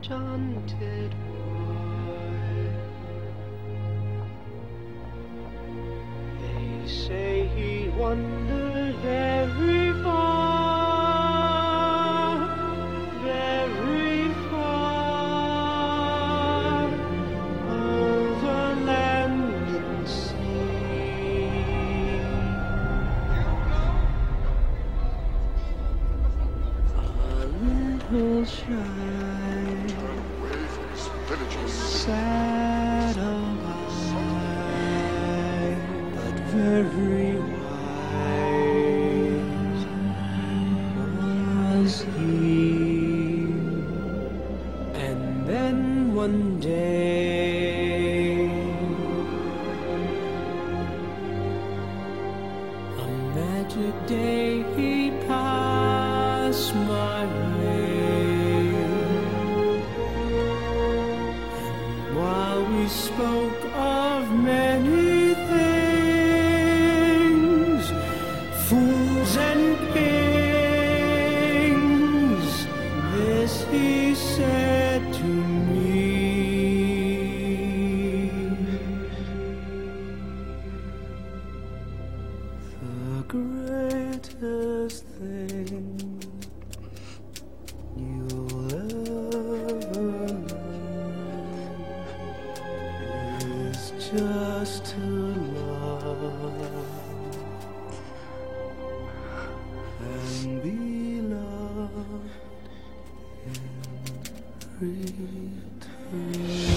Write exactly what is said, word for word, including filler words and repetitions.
enchanted world. They say he wandered very far, very far, over land and sea. A little shy, sad of eye, but very wise was he. And then one day, a magic day, he passed my way. And while we spoke of many things, fools and kings, this he said to me: the greatest thing you'll ever learn is just to love and be loved in return.